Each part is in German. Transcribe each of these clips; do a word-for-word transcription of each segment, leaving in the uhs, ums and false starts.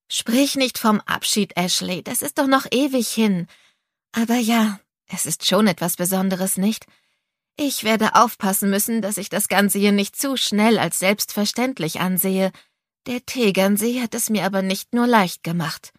Sprich nicht vom Abschied, Ashley, das ist doch noch ewig hin. Aber ja, es ist schon etwas Besonderes, nicht? Ich werde aufpassen müssen, dass ich das Ganze hier nicht zu schnell als selbstverständlich ansehe. Der Tegernsee hat es mir aber nicht nur leicht gemacht.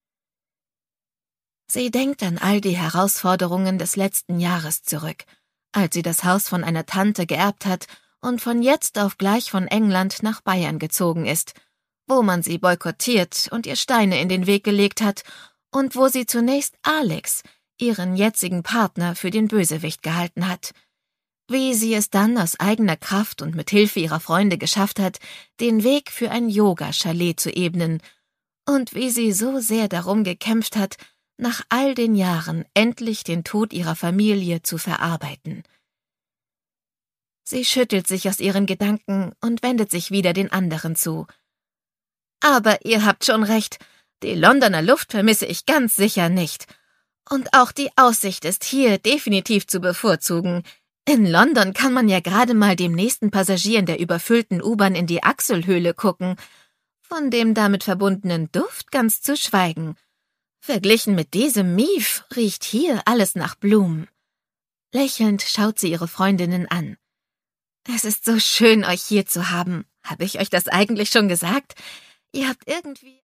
Sie denkt an all die Herausforderungen des letzten Jahres zurück, als sie das Haus von einer Tante geerbt hat und von jetzt auf gleich von England nach Bayern gezogen ist, wo man sie boykottiert und ihr Steine in den Weg gelegt hat und wo sie zunächst Alex, ihren jetzigen Partner, für den Bösewicht gehalten hat. Wie sie es dann aus eigener Kraft und mit Hilfe ihrer Freunde geschafft hat, den Weg für ein Yoga-Chalet zu ebnen, und wie sie so sehr darum gekämpft hat, nach all den Jahren endlich den Tod ihrer Familie zu verarbeiten. Sie schüttelt sich aus ihren Gedanken und wendet sich wieder den anderen zu. Aber ihr habt schon recht, die Londoner Luft vermisse ich ganz sicher nicht. Und auch die Aussicht ist hier definitiv zu bevorzugen. In London kann man ja gerade mal dem nächsten Passagier in der überfüllten U-Bahn in die Achselhöhle gucken, von dem damit verbundenen Duft ganz zu schweigen. Verglichen mit diesem Mief riecht hier alles nach Blumen. Lächelnd schaut sie ihre Freundinnen an. Es ist so schön, euch hier zu haben. Habe ich euch das eigentlich schon gesagt? Ihr habt irgendwie